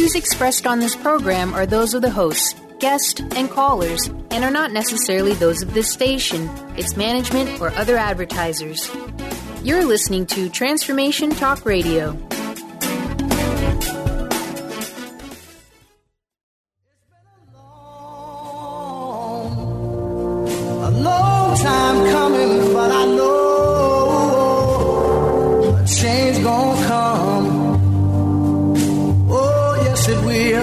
views expressed on this program are those of the hosts, guests, and callers, and are not necessarily those of this station, its management, or other advertisers. You're listening to Transformation Talk Radio. A long time coming, but I know a change gonna come. Oh, yes it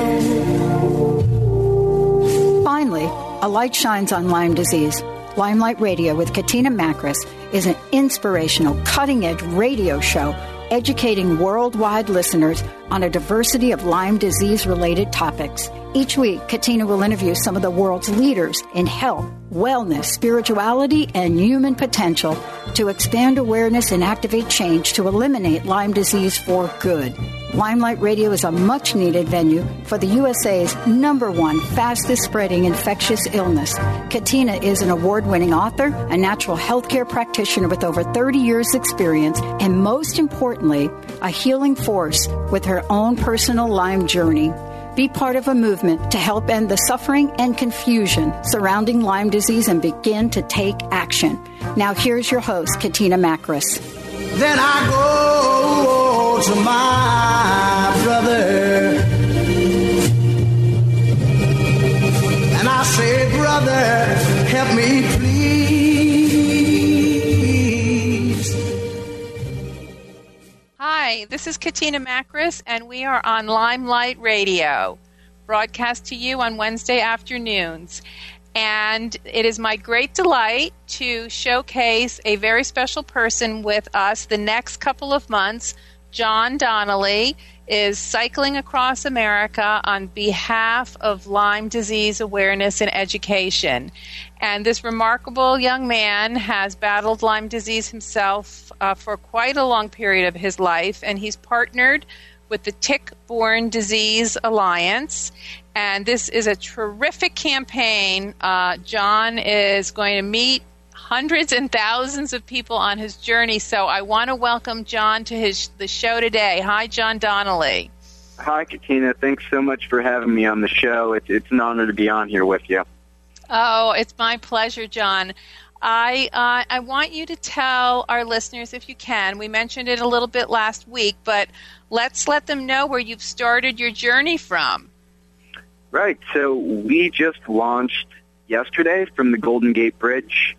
will. Finally, a light shines on Lyme disease. Limelight Radio with Katina Makris is an inspirational, cutting-edge radio show educating worldwide listeners on a diversity of Lyme disease-related topics. Each week, Katina will interview some of the world's leaders in health, wellness, spirituality, and human potential to expand awareness and activate change to eliminate Lyme disease for good. Limelight Radio is a much-needed venue for the USA's #1 fastest-spreading infectious illness. Katina is an award-winning author, a natural healthcare practitioner with over 30 years' experience, and most importantly, a healing force with her own personal Lyme journey. Be part of a movement to help end the suffering and confusion surrounding Lyme disease and begin to take action. Now here's your host, Katina Makris. Then I go to my brother and I say, brother, help me please. Hi, this is Katina Makris, and we are on Limelight Radio, broadcast to you on Wednesday afternoons. And it is my great delight to showcase a very special person with us the next couple of months. John Donnelly is cycling across America on behalf of Lyme disease awareness and education. And this remarkable young man has battled Lyme disease himself for quite a long period of his life, and he's partnered with the Tick-Borne Disease Alliance. And this is a terrific campaign. John is going to meet hundreds and thousands of people on his journey. So I want to welcome John to the show today. Hi, John Donnelly. Hi, Katina. Thanks so much for having me on the show. It's an honor to be on here with you. Oh, it's my pleasure, John. I want you to tell our listeners, if you can, we mentioned it a little bit last week, but let's let them know where you've started your journey from. Right. So we just launched yesterday from the Golden Gate Bridge,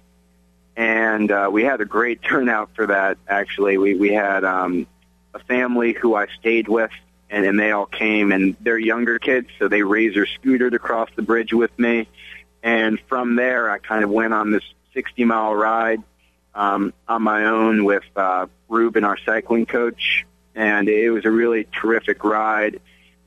and we had a great turnout for that, actually. We had a family who I stayed with, and they all came, and they're younger kids, so they razor-scootered across the bridge with me. And from there, I kind of went on this 60-mile ride on my own with Ruben, our cycling coach, and it was a really terrific ride.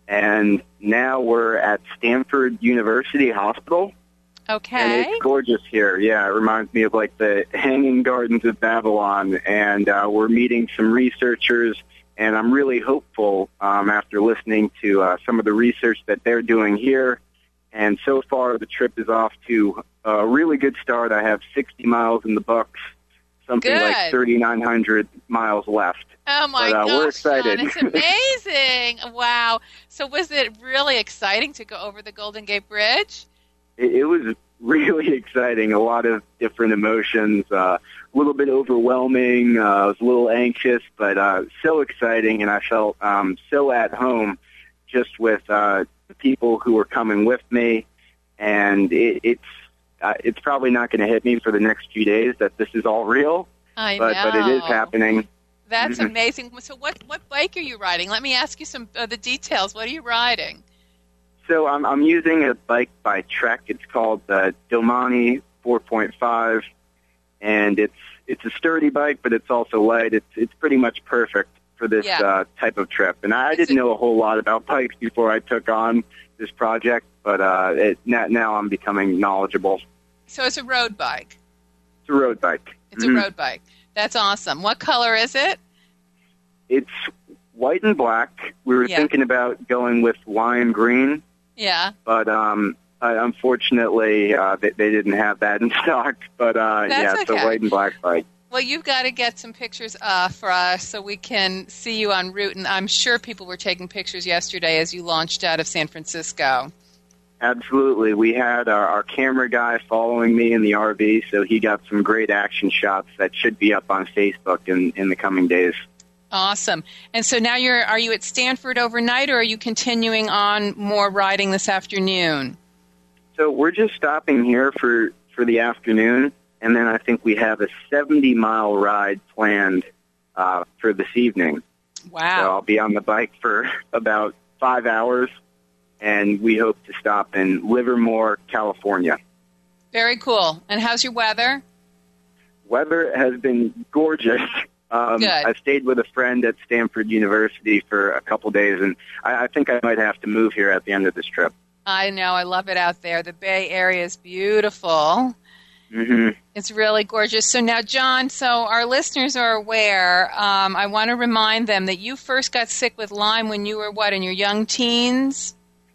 And now we're at Stanford University Hospital. Okay. And it's gorgeous here. Yeah, it reminds me of like the Hanging Gardens of Babylon. And we're meeting some researchers, and I'm really hopeful after listening to some of the research that they're doing here. And so far, the trip is off to a really good start. I have 60 miles in the books, something like 3,900 miles left. Oh, my gosh, we're excited. John, it's amazing. Wow. So was it really exciting to go over the Golden Gate Bridge? It was really exciting. A lot of different emotions, a little bit overwhelming. I was a little anxious, but so exciting, and I felt so at home just with the people who were coming with me, and it's probably not going to hit me for the next few days that this is all real, but it is happening. That's amazing. So what bike are you riding? Let me ask you some of the details. What are you riding? So I'm using a bike by Trek. It's called the Domani 4.5, and it's a sturdy bike, but it's also light. It's pretty much perfect for this type of trip. And I didn't know a whole lot about bikes before I took on this project, but now I'm becoming knowledgeable. So it's a road bike? It's a road bike. It's a road bike. That's awesome. What color is it? It's white and black. We were thinking about going with lime green. Yeah. But unfortunately, they didn't have that in stock. But it's a white and black bike. Well, you've got to get some pictures for us so we can see you en route. And I'm sure people were taking pictures yesterday as you launched out of San Francisco. Absolutely. We had our camera guy following me in the RV, so he got some great action shots that should be up on Facebook in the coming days. Awesome. And so now are you at Stanford overnight, or are you continuing on more riding this afternoon? So we're just stopping here for the afternoon, and then I think we have a 70-mile ride planned for this evening. Wow. So I'll be on the bike for about 5 hours, and we hope to stop in Livermore, California. Very cool. And how's your weather? Weather has been gorgeous. Good. I stayed with a friend at Stanford University for a couple days, and I think I might have to move here at the end of this trip. I know. I love it out there. The Bay Area is beautiful. Mm-hmm. It's really gorgeous. So now, John, so our listeners are aware. I want to remind them that you first got sick with Lyme when you were, in your young teens?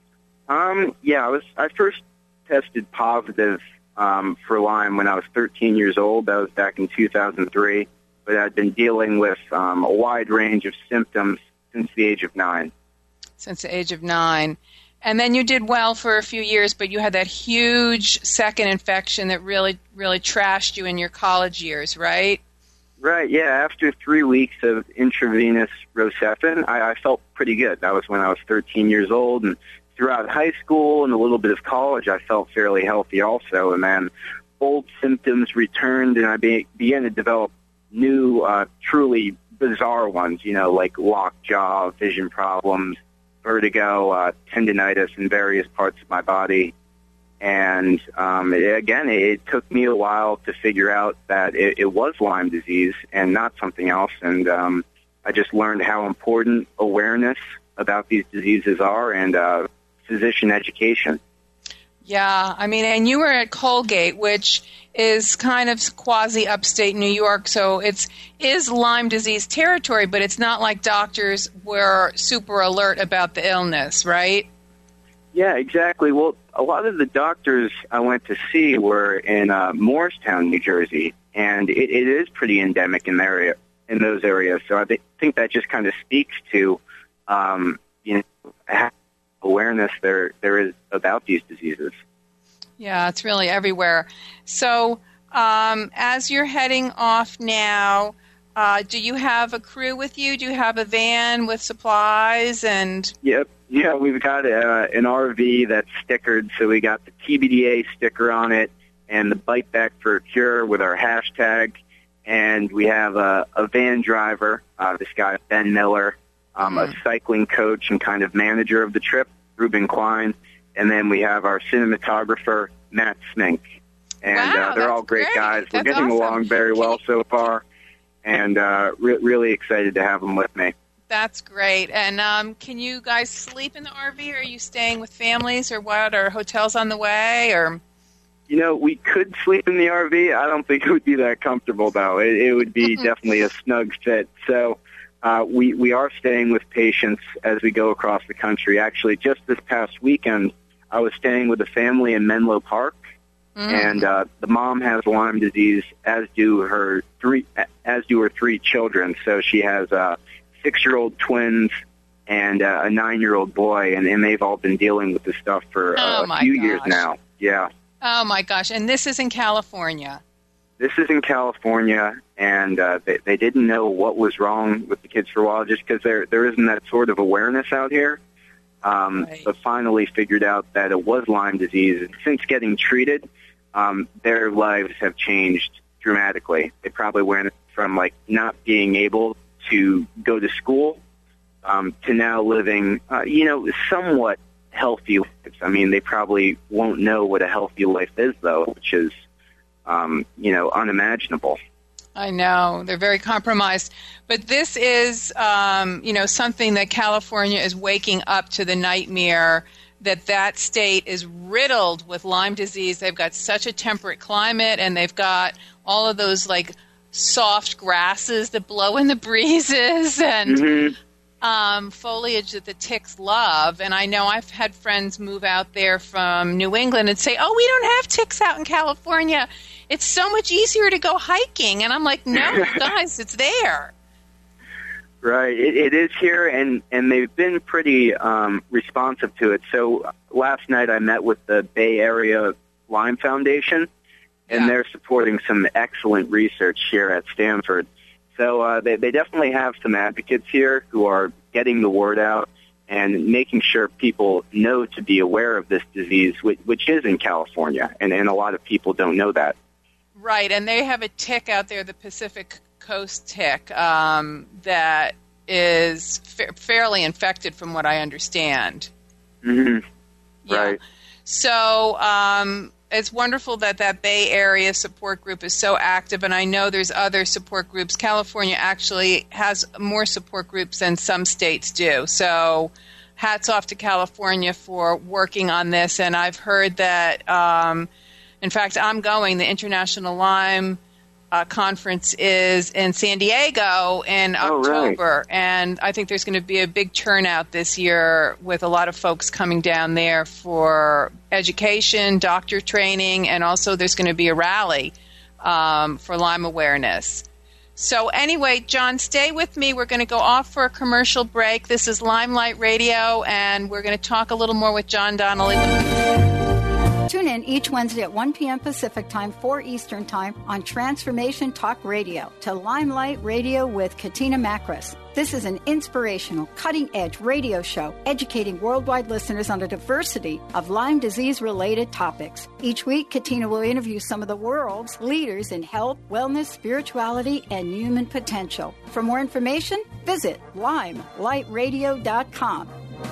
Yeah, I first tested positive for Lyme when I was 13 years old. That was back in 2003. But I'd been dealing with a wide range of symptoms since the age of 9. Since the age of 9. And then you did well for a few years, but you had that huge second infection that really, really trashed you in your college years, right? Right, yeah. After 3 weeks of intravenous Rocephin, I felt pretty good. That was when I was 13 years old, and throughout high school and a little bit of college, I felt fairly healthy also. And then old symptoms returned, and I began to develop new, truly bizarre ones, like locked jaw, vision problems, vertigo, tendinitis in various parts of my body. And it took me a while to figure out that it was Lyme disease and not something else. And I just learned how important awareness about these diseases are and physician education. Yeah, and you were at Colgate, which is kind of quasi-upstate New York, so it is Lyme disease territory, but it's not like doctors were super alert about the illness, right? Yeah, exactly. Well, a lot of the doctors I went to see were in Morristown, New Jersey, and it is pretty endemic in those areas. So I think that just kind of speaks to, how awareness there is about these diseases. Yeah, it's really everywhere. So as you're heading off now, do you have a crew with you? Do you have a van with supplies? Yep. Yeah, we've got an RV that's stickered, so we got the TBDA sticker on it and the Bite Back for a Cure with our hashtag. And we have a van driver, this guy, Ben Miller, a cycling coach and kind of manager of the trip, Ruben Klein. And then we have our cinematographer, Matt Smink. And they're all great guys. We're getting along very well so far, and really excited to have them with me. That's great. And can you guys sleep in the RV, or are you staying with families, or what? Or hotels on the way? Or we could sleep in the RV. I don't think it would be that comfortable, though. It would be definitely a snug fit. So we are staying with patients as we go across the country. Actually, just this past weekend, I was staying with a family in Menlo Park, and the mom has Lyme disease, as do her three children. So she has 6-year-old twins and a 9-year-old boy, and they've all been dealing with this stuff for a few years now. Yeah. Oh my gosh! And this is in California. This is in California, and they didn't know what was wrong with the kids for a while, just because there isn't that sort of awareness out here. Right. But finally figured out that it was Lyme disease. And since getting treated, their lives have changed dramatically. They probably went from not being able to go to school to now living, somewhat healthy lives. They probably won't know what a healthy life is, though, which is, unimaginable. I know. They're very compromised. But this is, something that California is waking up to the nightmare that state is riddled with Lyme disease. They've got such a temperate climate, and they've got all of those, soft grasses that blow in the breezes. And foliage that the ticks love. And I know I've had friends move out there from New England and say, oh, we don't have ticks out in California. It's so much easier to go hiking. And I'm like, no, guys, it's there. Right. It is here, and they've been pretty responsive to it. So last night I met with the Bay Area Lyme Foundation, and they're supporting some excellent research here at Stanford. So they definitely have some advocates here who are getting the word out and making sure people know to be aware of this disease, which is in California, and a lot of people don't know that. Right, and they have a tick out there, the Pacific Coast tick, that is fairly infected from what I understand. Mm-hmm. Yeah. Right. So it's wonderful that Bay Area support group is so active, and I know there's other support groups. California actually has more support groups than some states do. So hats off to California for working on this, and I've heard that, in fact, I'm going. The International Lyme Conference is in San Diego in October, right. And I think there's going to be a big turnout this year with a lot of folks coming down there for education, doctor training, and also there's going to be a rally for Lyme awareness. So anyway, John, stay with me. We're going to go off for a commercial break. This is Limelight Radio, and we're going to talk a little more with John Donnelly. Tune in each Wednesday at 1 p.m. Pacific Time, 4 Eastern Time on Transformation Talk Radio to Limelight Radio with Katina Makris. This is an inspirational, cutting-edge radio show educating worldwide listeners on a diversity of Lyme disease-related topics. Each week, Katina will interview some of the world's leaders in health, wellness, spirituality, and human potential. For more information, visit limelightradio.com.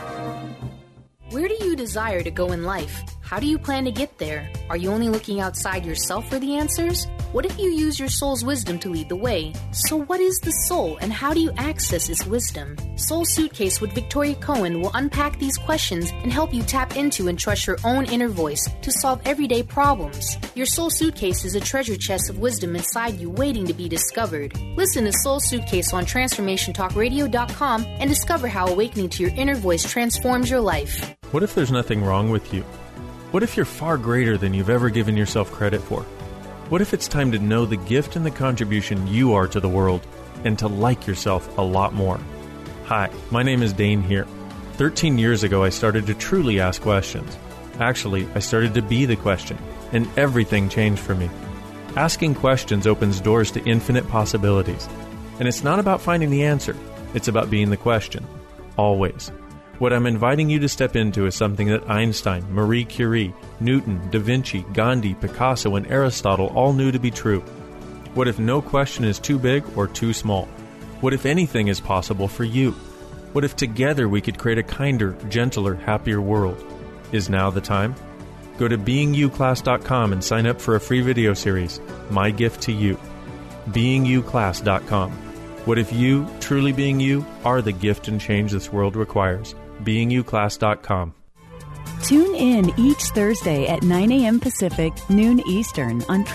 Where do you desire to go in life? How do you plan to get there? Are you only looking outside yourself for the answers? What if you use your soul's wisdom to lead the way? So what is the soul, and how do you access its wisdom? Soul Suitcase with Victoria Cohen will unpack these questions and help you tap into and trust your own inner voice to solve everyday problems. Your Soul Suitcase is a treasure chest of wisdom inside you waiting to be discovered. Listen to Soul Suitcase on TransformationTalkRadio.com and discover how awakening to your inner voice transforms your life. What if there's nothing wrong with you? What if you're far greater than you've ever given yourself credit for? What if it's time to know the gift and the contribution you are to the world and to like yourself a lot more? Hi, my name is Dane here. 13 years ago, I started to truly ask questions. Actually, I started to be the question, and everything changed for me. Asking questions opens doors to infinite possibilities. And it's not about finding the answer. It's about being the question. Always. What I'm inviting you to step into is something that Einstein, Marie Curie, Newton, Da Vinci, Gandhi, Picasso, and Aristotle all knew to be true. What if no question is too big or too small? What if anything is possible for you? What if together we could create a kinder, gentler, happier world? Is now the time? Go to beingyouclass.com and sign up for a free video series, My Gift to You. beingyouclass.com. What if you, truly being you, are the gift and change this world requires? beingyouclass.com. Tune in each Thursday at 9 a.m. Pacific, noon Eastern on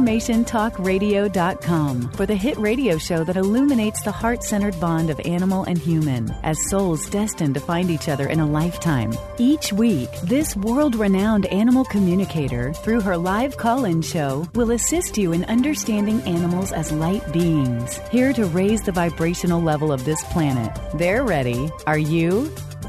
TransformationTalkRadio.com for the hit radio show that illuminates the heart-centered bond of animal and human as souls destined to find each other in a lifetime. Each week, this world-renowned animal communicator, through her live call-in show, will assist you in understanding animals as light beings, here to raise the vibrational level of this planet. They're ready. Are you?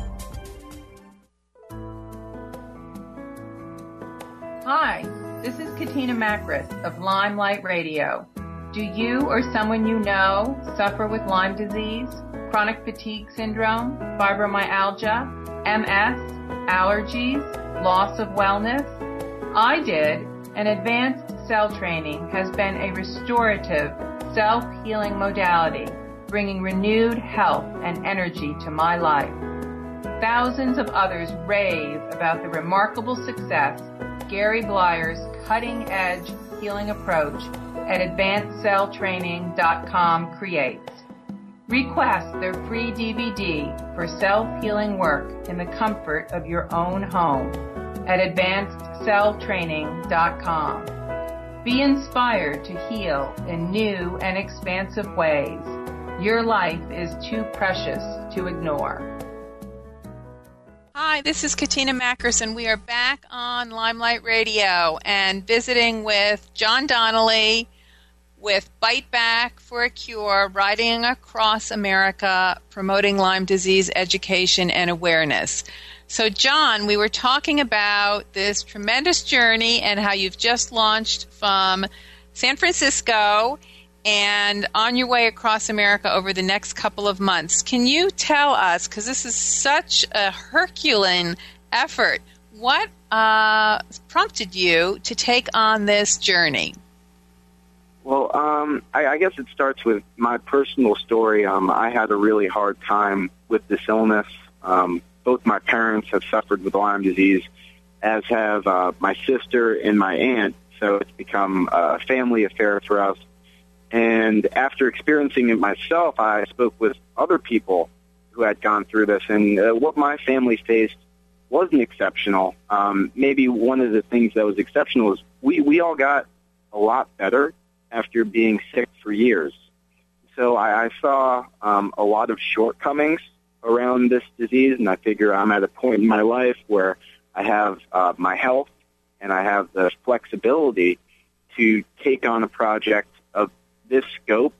Hi, this is Katina Makris of Limelight Radio. Do you or someone you know suffer with Lyme disease, chronic fatigue syndrome, fibromyalgia, MS, allergies, loss of wellness? I did, and advanced cell training has been a restorative, self-healing modality, bringing renewed health and energy to my life. Thousands of others rave about the remarkable success Gary Blyer's cutting-edge healing approach at AdvancedCellTraining.com creates. Request their free DVD for self-healing work in the comfort of your own home at AdvancedCellTraining.com. Be inspired to heal in new and expansive ways. Your life is too precious to ignore. Hi, this is Katina Makris, and we are back on Limelight Radio and visiting with John Donnelly with Bite Back for a Cure, riding across America, promoting Lyme disease education and awareness. So, John, we were talking about this tremendous journey and how you've just launched from San Francisco and on your way across America over the next couple of months. Can you tell us, because this is such a Herculean effort, what prompted you to take on this journey? Well, I guess it starts with my personal story. I had a really hard time with this illness. Both my parents have suffered with Lyme disease, as have my sister and my aunt, so it's become a family affair for us. And after experiencing it myself, I spoke with other people who had gone through this, and what my family faced wasn't exceptional. Maybe one of the things that was exceptional is we all got a lot better after being sick for years. So I saw a lot of shortcomings around this disease, and I figure I'm at a point in my life where I have my health and I have the flexibility to take on a project of this scope,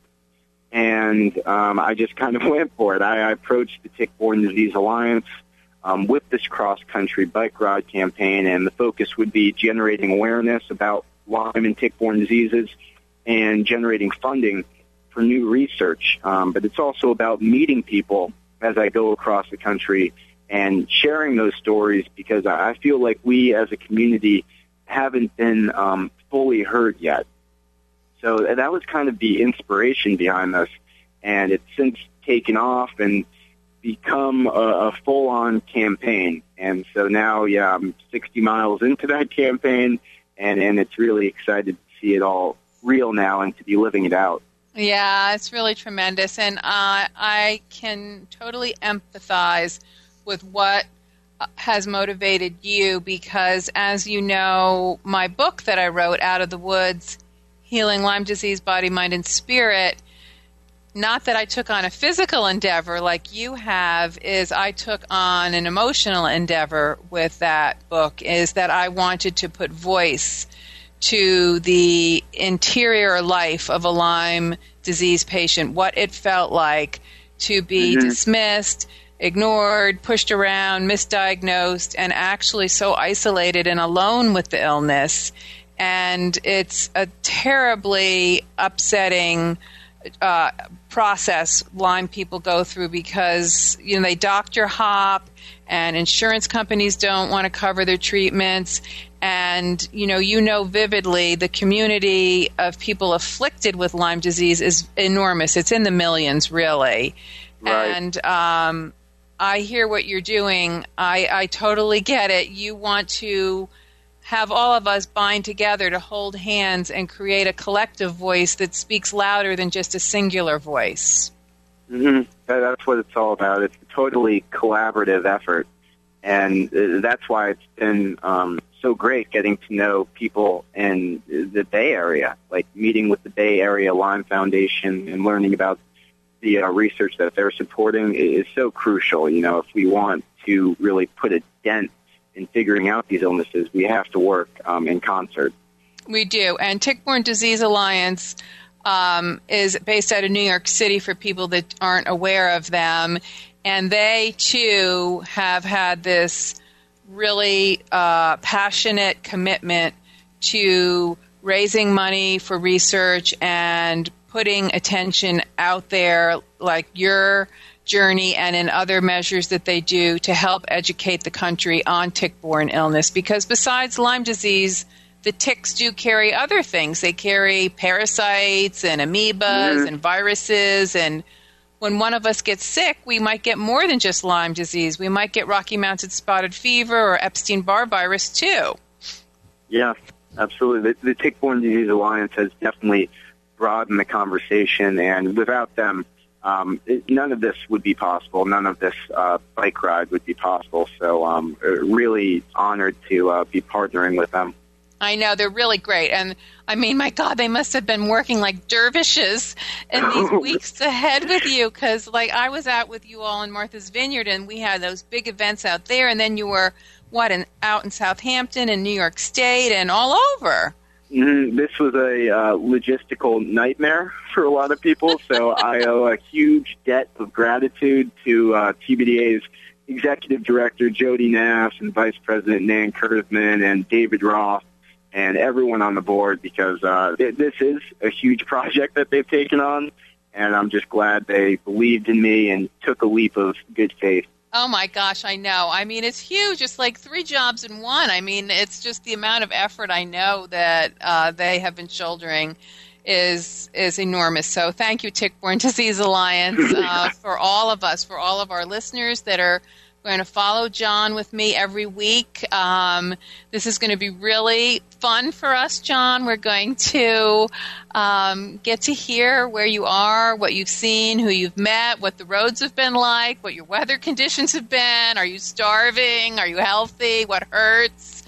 and I just kind of went for it. I approached the Tick-Borne Disease Alliance with this cross-country bike ride campaign, and the focus would be generating awareness about Lyme and tick-borne diseases and generating funding for new research. But it's also about meeting people as I go across the country and sharing those stories, because I feel like we as a community haven't been fully heard yet. So that was kind of the inspiration behind this, and it's since taken off and become a full-on campaign. And so now, I'm 60 miles into that campaign, and it's really excited to see it all real now and to be living it out. Yeah, it's really tremendous, and I can totally empathize with what has motivated you, because, as you know, my book that I wrote, Out of the Woods, Healing Lyme Disease, Body, Mind, and Spirit, not that I took on a physical endeavor like you have, is I took on an emotional endeavor with that book, is that I wanted to put voice to the interior life of a Lyme disease patient, what it felt like to be dismissed, ignored, pushed around, misdiagnosed, and actually so isolated and alone with the illness. And it's a terribly upsetting process Lyme people go through, because they doctor hop, and insurance companies don't want to cover their treatments. And you know vividly the community of people afflicted with Lyme disease is enormous. It's in the millions, really. Right. And I hear what you're doing. I totally get it. You want to have all of us bind together to hold hands and create a collective voice that speaks louder than just a singular voice. That's what it's all about. It's a totally collaborative effort, and that's why it's been so great getting to know people in the Bay Area, like meeting with the Bay Area Lyme Foundation and learning about the research that they're supporting is so crucial. If we want to really put a dent in figuring out these illnesses, we have to work in concert. We do. And Tick-Borne Disease Alliance is based out of New York City, for people that aren't aware of them. And they, too, have had this really passionate commitment to raising money for research and putting attention out there, like your journey and in other measures that they do to help educate the country on tick-borne illness. Because besides Lyme disease, the ticks do carry other things. They carry parasites and amoebas and viruses, and when one of us gets sick, we might get more than just Lyme disease. We might get Rocky Mountain spotted fever or Epstein-Barr virus too. Yeah, absolutely. The Tick-Borne Disease Alliance has definitely broadened the conversation, and without them, none of this would be possible. None of this bike ride would be possible. So really honored to be partnering with them. I know, they're really great. And I mean, my God, they must have been working like dervishes in these weeks ahead with you, because like I was out with you all in Martha's Vineyard, and we had those big events out there, and then you were, out in Southampton and New York State and all over. This was a logistical nightmare for a lot of people, so I owe a huge debt of gratitude to TBDA's Executive Director Jody Nass and Vice President Nan Kurzman and David Roth and everyone on the board, because this is a huge project that they've taken on, and I'm just glad they believed in me and took a leap of good faith. Oh, my gosh, I know. I mean, it's huge. It's like 3 jobs in one. I mean, it's just the amount of effort I know that they have been shouldering is enormous. So thank you, Tick-Borne Disease Alliance, for all of us, for all of our listeners that are going to follow John with me every week. This is going to be really fun for us, John. We're going to get to hear where you are, what you've seen, who you've met, what the roads have been like, what your weather conditions have been. Are you starving? Are you healthy? What hurts?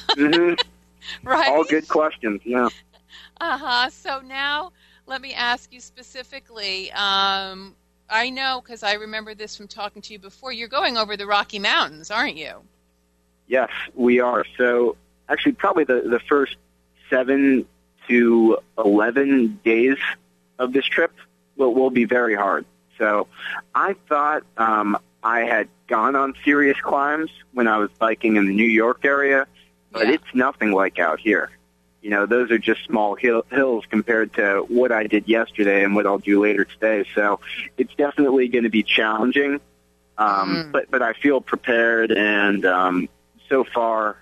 Right? All good questions, yeah. So now let me ask you specifically, I know, because I remember this from talking to you before, you're going over the Rocky Mountains, aren't you? Yes, we are. So actually probably the first 7 to 11 days of this trip will be very hard. So I thought I had gone on serious climbs when I was biking in the New York area, but it's nothing like out here. You know, those are just small hills compared to what I did yesterday and what I'll do later today. So it's definitely going to be challenging, but I feel prepared. And so far,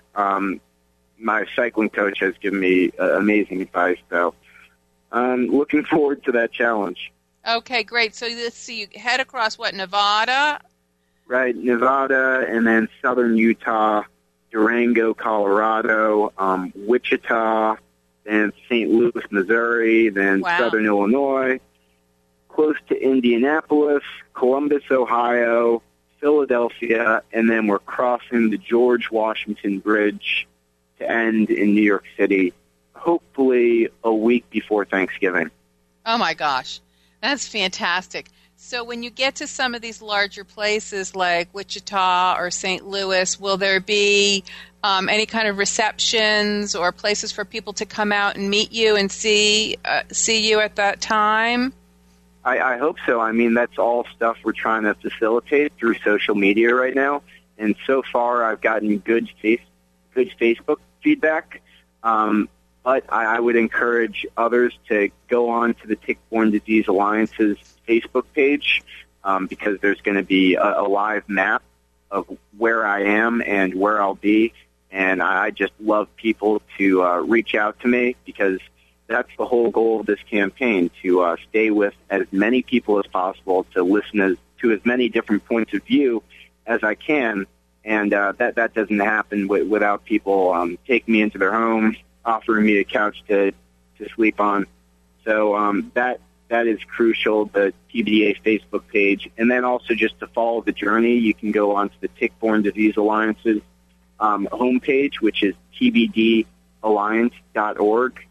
my cycling coach has given me amazing advice. So I'm looking forward to that challenge. Okay, great. So let's see, you head across, Nevada? Right, Nevada, and then southern Utah, Durango, Colorado, Wichita, then St. Louis, Missouri, then southern Illinois, close to Indianapolis, Columbus, Ohio, Philadelphia, and then we're crossing the George Washington Bridge to end in New York City, hopefully a week before Thanksgiving. Oh, my gosh. That's fantastic. So when you get to some of these larger places like Wichita or St. Louis, will there be any kind of receptions or places for people to come out and meet you and see you at that time? I hope so. I mean, that's all stuff we're trying to facilitate through social media right now. And so far, I've gotten good Facebook feedback. But I would encourage others to go on to the Tick-Borne Disease Alliance's Facebook page because there's going to be a live map of where I am and where I'll be. And I just love people to reach out to me because that's the whole goal of this campaign, to stay with as many people as possible, to listen to as many different points of view as I can. And that doesn't happen without people taking me into their home, offering me a couch to sleep on. So that is crucial, the TBDA Facebook page. And then also just to follow the journey, you can go onto the Tick-Borne Disease Alliance's homepage, which is tbdalliance.org.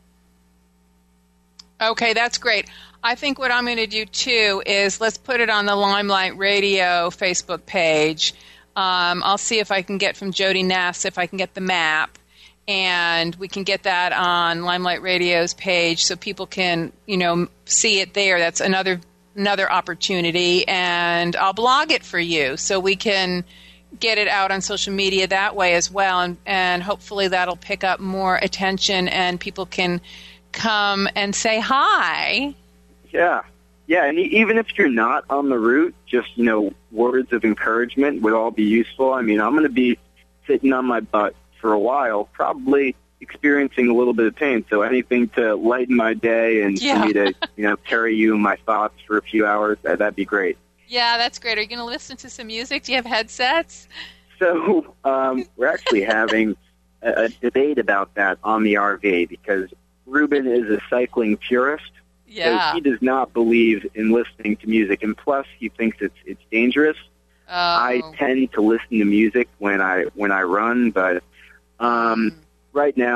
Okay, that's great. I think what I'm going to do, too, is let's put it on the Limelight Radio Facebook page. I'll see if I can get from Jody Nass, if I can get the map. And we can get that on Limelight Radio's page so people can, see it there. That's another opportunity. And I'll blog it for you so we can get it out on social media that way as well. And hopefully that'll pick up more attention and people can come and say hi. Yeah. Yeah, and even if you're not on the route, just, words of encouragement would all be useful. I mean, I'm going to be sitting on my butt for a while, probably experiencing a little bit of pain. So anything to lighten my day and for me to, carry you my thoughts for a few hours, that'd be great. Yeah, that's great. Are you going to listen to some music? Do you have headsets? So we're actually having a debate about that on the RV because Ruben is a cycling purist. Yeah. So he does not believe in listening to music, and plus he thinks it's dangerous. Oh. I tend to listen to music when I run, but right now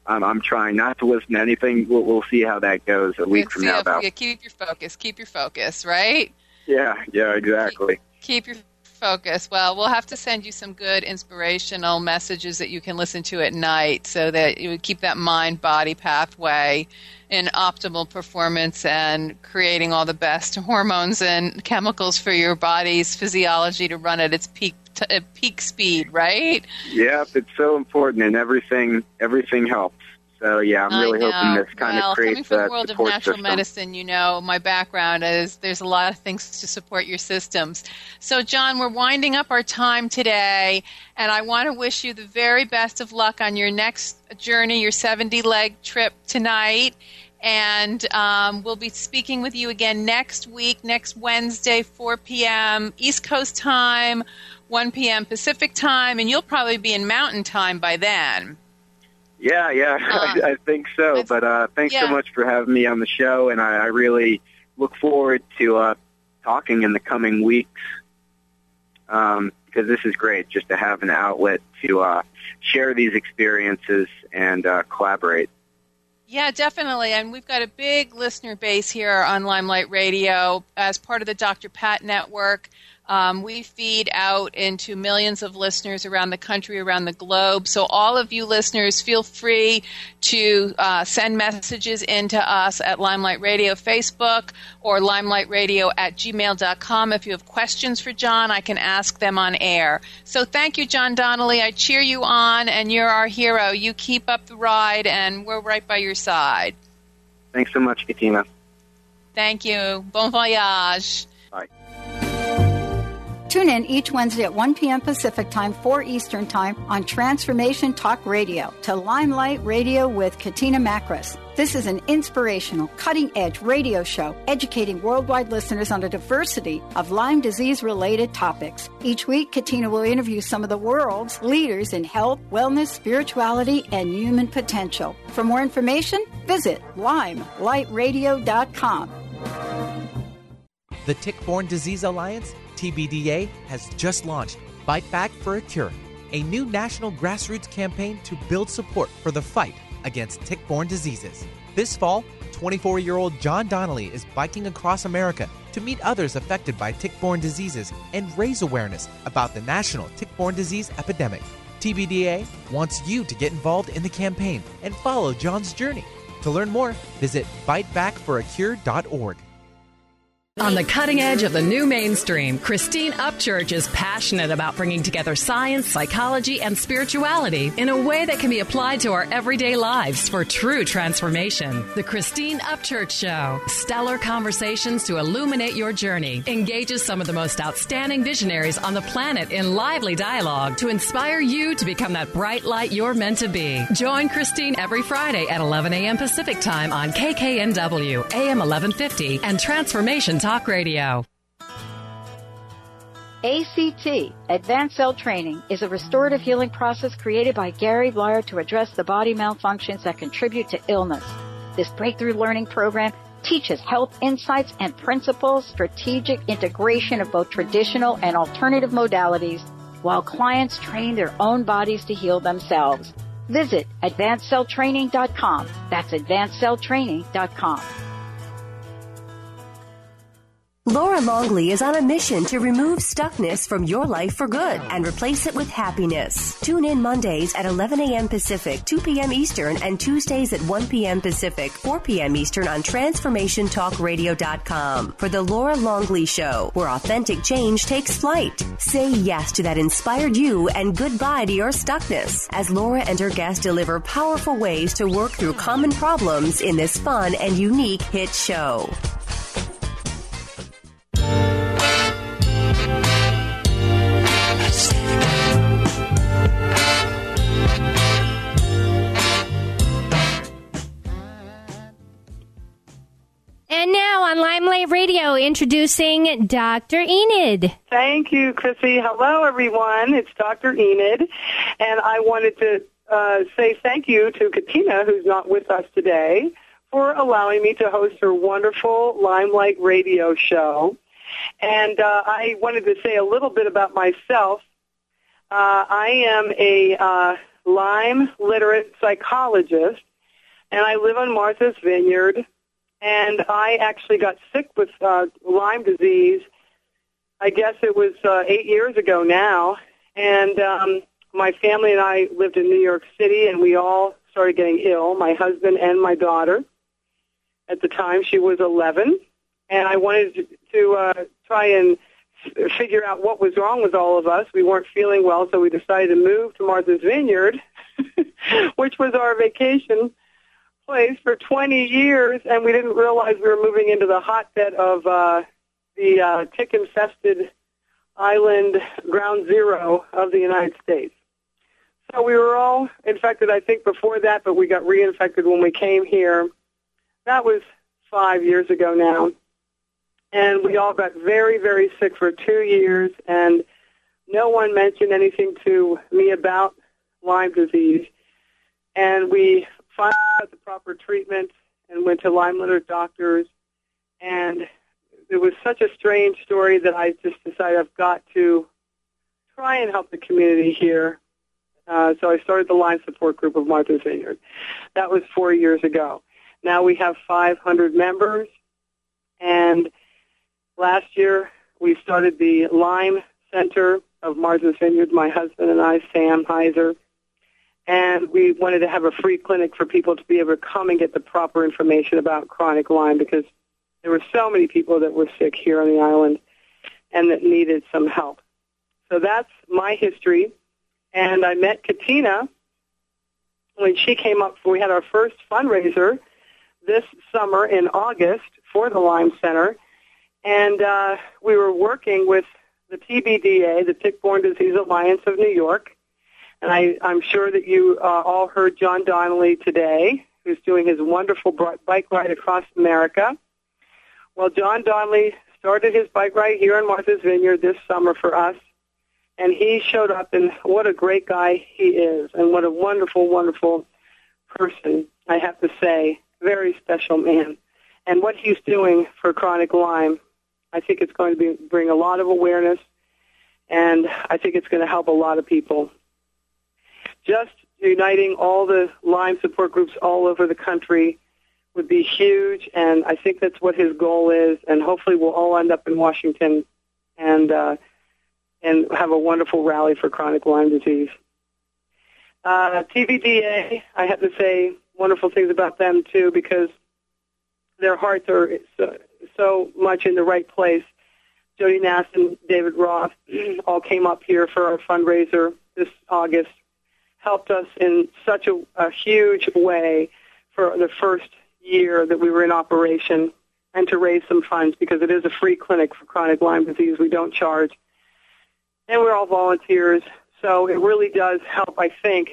I'm trying not to listen to anything. We'll see how that goes a week from now. Keep your focus, right? Yeah, exactly. Keep your focus. Well, we'll have to send you some good inspirational messages that you can listen to at night so that you would keep that mind-body pathway in optimal performance and creating all the best hormones and chemicals for your body's physiology to run at its peak speed, right? Yeah, it's so important, and everything helps. So, yeah, I'm really hoping this kind of creates coming from the world of natural system. medicine, my background is there's a lot of things to support your systems. So, John, we're winding up our time today, and I want to wish you the very best of luck on your next journey, your 70-leg trip tonight. And we'll be speaking with you again next week, next Wednesday, 4 p.m. East Coast time, 1 p.m. Pacific time, and you'll probably be in Mountain time by then. Yeah, I think so. But thanks so much for having me on the show, and I really look forward to talking in the coming weeks because this is great just to have an outlet to share these experiences and collaborate. Yeah, definitely. And we've got a big listener base here on Limelight Radio as part of the Dr. Pat Network. We feed out into millions of listeners around the country, around the globe. So all of you listeners, feel free to send messages into us at Limelight Radio Facebook or limelightradio@gmail.com. If you have questions for John, I can ask them on air. So thank you, John Donnelly. I cheer you on, and you're our hero. You keep up the ride, and we're right by your side. Thanks so much, Katina. Thank you. Bon voyage. Bye. Tune in each Wednesday at 1 p.m. Pacific Time, 4 Eastern Time on Transformation Talk Radio to Limelight Radio with Katina Makris. This is an inspirational, cutting-edge radio show educating worldwide listeners on a diversity of Lyme disease-related topics. Each week, Katina will interview some of the world's leaders in health, wellness, spirituality, and human potential. For more information, visit limelightradio.com. The Tick-Borne Disease Alliance, TBDA, has just launched Bite Back for a Cure, a new national grassroots campaign to build support for the fight against tick-borne diseases. This fall, 24-year-old John Donnelly is biking across America to meet others affected by tick-borne diseases and raise awareness about the national tick-borne disease epidemic. TBDA wants you to get involved in the campaign and follow John's journey. To learn more, visit bitebackforacure.org. On the cutting edge of the new mainstream, Christine Upchurch is passionate about bringing together science, psychology, and spirituality in a way that can be applied to our everyday lives for true transformation. The Christine Upchurch Show, stellar conversations to illuminate your journey, engages some of the most outstanding visionaries on the planet in lively dialogue to inspire you to become that bright light you're meant to be. Join Christine every Friday at 11 a.m. Pacific Time on KKNW, AM 1150, and Transformation Talk Radio. ACT, Advanced Cell Training, is a restorative healing process created by Gary Blyer to address the body malfunctions that contribute to illness. This breakthrough learning program teaches health insights and principles, strategic integration of both traditional and alternative modalities, while clients train their own bodies to heal themselves. Visit AdvancedCellTraining.com. That's AdvancedCellTraining.com. Laura Longley is on a mission to remove stuckness from your life for good and replace it with happiness. Tune in Mondays at 11 a.m. Pacific, 2 p.m. Eastern, and Tuesdays at 1 p.m. Pacific, 4 p.m. Eastern on TransformationTalkRadio.com for The Laura Longley Show, where authentic change takes flight. Say yes to that inspired you and goodbye to your stuckness as Laura and her guests deliver powerful ways to work through common problems in this fun and unique hit show. And now on Limelight Radio, introducing Dr. Enid. Thank you, Chrissy. Hello, everyone. It's Dr. Enid, and I wanted to say thank you to Katina, who's not with us today, for allowing me to host her wonderful Limelight Radio show. And I wanted to say a little bit about myself. I am Lyme literate psychologist, and I live on Martha's Vineyard, and I actually got sick with Lyme disease. I guess it was 8 years ago now, and my family and I lived in New York City, and we all started getting ill, my husband and my daughter. At the time, she was 11, and I wanted to try and figure out what was wrong with all of us. We weren't feeling well, so we decided to move to Martha's Vineyard, which was our vacation place for 20 years, and we didn't realize we were moving into the hotbed of the tick-infested island ground zero of the United States. So we were all infected, I think, before that, but we got reinfected when we came here. That was 5 years ago now. And we all got very, very sick for 2 years, and no one mentioned anything to me about Lyme disease. And we finally got the proper treatment and went to Lyme literate doctors. And it was such a strange story that I just decided I've got to try and help the community here. So I started the Lyme support group of Martha's Vineyard. That was 4 years ago. Now we have 500 members, and last year we started the Lyme Center of Martha's Vineyard, my husband and I, Sam Heiser, and we wanted to have a free clinic for people to be able to come and get the proper information about chronic Lyme, because there were so many people that were sick here on the island and that needed some help. So that's my history, and I met Katina when she came up. We had our first fundraiser this summer in August for the Lyme Center, and we were working with the TBDA, the Tick-Borne Disease Alliance of New York, and I'm sure that you all heard John Donnelly today, who's doing his wonderful bike ride across America. Well, John Donnelly started his bike ride here in Martha's Vineyard this summer for us, and he showed up, and what a great guy he is, and what a wonderful, wonderful person, I have to say. Very special man. And what he's doing for chronic Lyme, I think it's going to bring a lot of awareness, and I think it's going to help a lot of people. Just uniting all the Lyme support groups all over the country would be huge, and I think that's what his goal is, and hopefully we'll all end up in Washington and have a wonderful rally for chronic Lyme disease. TBDA, I have to say wonderful things about them, too, because their hearts are so much in the right place. Jody Nass and David Roth all came up here for our fundraiser this August, helped us in such a huge way for the first year that we were in operation, and to raise some funds, because it is a free clinic for chronic Lyme disease. We don't charge. And we're all volunteers, so it really does help, I think.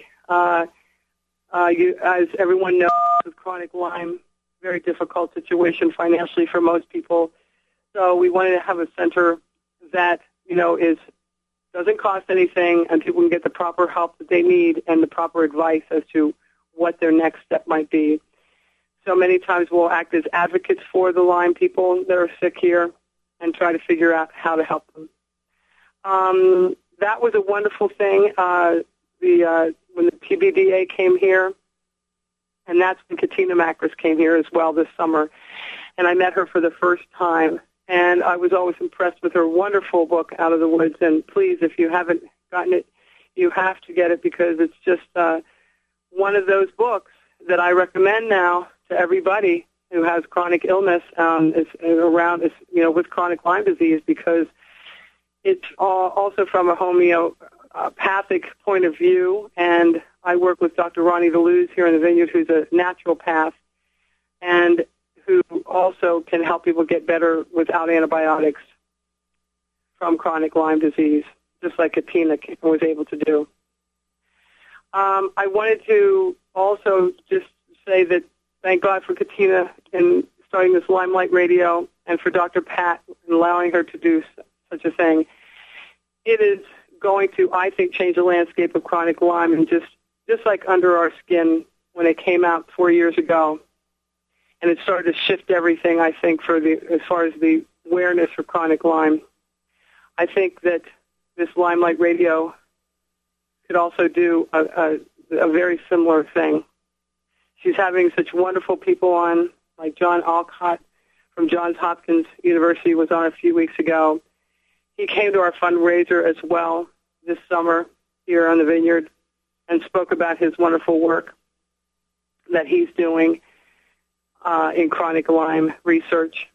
As everyone knows, with chronic Lyme, very difficult situation financially for most people. So we wanted to have a center that, doesn't cost anything, and people can get the proper help that they need and the proper advice as to what their next step might be. So many times we'll act as advocates for the Lyme people that are sick here and try to figure out how to help them. That was a wonderful thing. When the TBDA came here, and that's when Katina Makris came here as well this summer, and I met her for the first time, and I was always impressed with her wonderful book, Out of the Woods, and please, if you haven't gotten it, you have to get it, because it's just one of those books that I recommend now to everybody who has chronic illness with chronic Lyme disease, because it's also from a homeopathic point of view, and I work with Dr. Ronnie DeLuz here in the Vineyard, who's a naturopath, and who also can help people get better without antibiotics from chronic Lyme disease, just like Katina was able to do. I wanted to also just say that thank God for Katina in starting this Limelight Radio, and for Dr. Pat and allowing her to do such a thing. It is going to, I think, change the landscape of chronic Lyme, and just like Under Our Skin when it came out 4 years ago, and it started to shift everything, I think, as far as the awareness for chronic Lyme. I think that this Limelight Radio could also do a very similar thing. She's having such wonderful people on, like John Alcott from Johns Hopkins University was on a few weeks ago. He came to our fundraiser as well this summer here on the Vineyard and spoke about his wonderful work that he's doing in chronic Lyme research.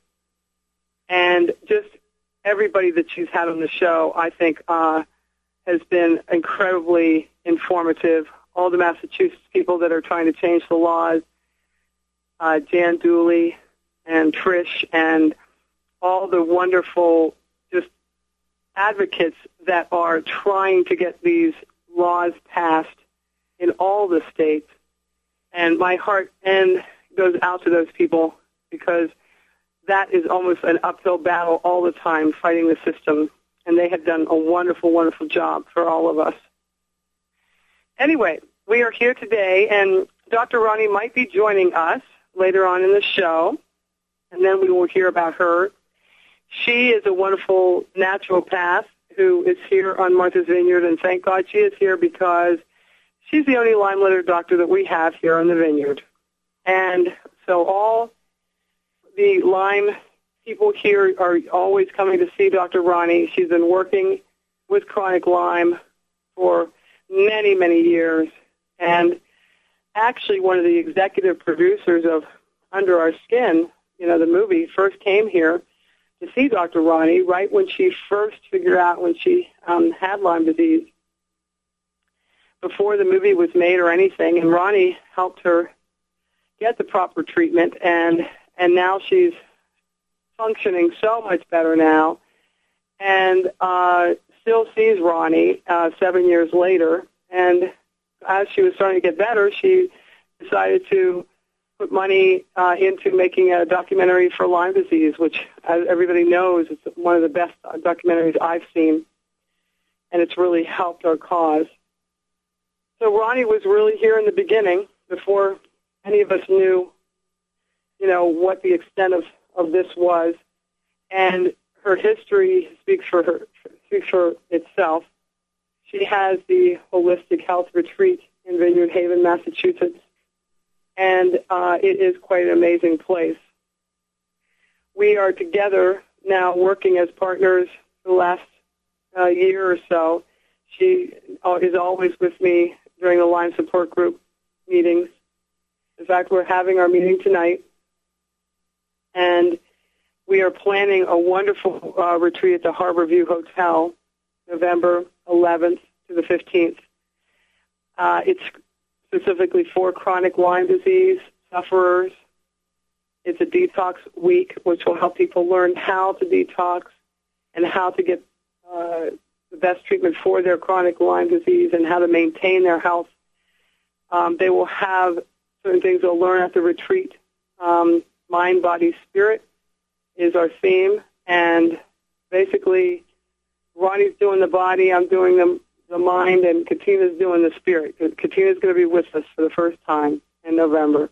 And just everybody that she's had on the show, I think, has been incredibly informative. All the Massachusetts people that are trying to change the laws, Jan Dooley and Trish, and all the wonderful just advocates that are trying to get these laws passed in all the states. And my heart goes out to those people because that is almost an uphill battle all the time, fighting the system. And they have done a wonderful, wonderful job for all of us. Anyway, we are here today, and Dr. Ronnie might be joining us later on in the show, and then we will hear about her. She is a wonderful naturopath who is here on Martha's Vineyard, and thank God she is here because she's the only Lyme litter doctor that we have here on the Vineyard. And so all the Lyme people here are always coming to see Dr. Ronnie. She's been working with chronic Lyme for many, many years, and actually one of the executive producers of Under Our Skin, the movie, first came here to see Dr. Ronnie right when she first figured out when she had Lyme disease, before the movie was made or anything, and Ronnie helped her get the proper treatment, and now she's functioning so much better now, and still sees Ronnie 7 years later. And as she was starting to get better, she decided to put money into making a documentary for Lyme disease, which, as everybody knows, is one of the best documentaries I've seen, and it's really helped our cause. So Ronnie was really here in the beginning before any of us knew, what the extent of this was, and her history speaks for itself. She has the Holistic Health Retreat in Vineyard Haven, Massachusetts, and it is quite an amazing place. We are together now working as partners for the last year or so. She is always with me during the Lyme Support Group meetings. In fact, we're having our meeting tonight, and we are planning a wonderful retreat at the Harborview Hotel, November 11th to the 15th. It's specifically for chronic Lyme disease sufferers. It's a detox week, which will help people learn how to detox and how to get the best treatment for their chronic Lyme disease and how to maintain their health. They will have certain things they'll learn at the retreat. Mind, body, spirit is our theme, and basically Ronnie's doing the body, I'm doing the mind, and Katina's doing the spirit. Katina's going to be with us for the first time in November.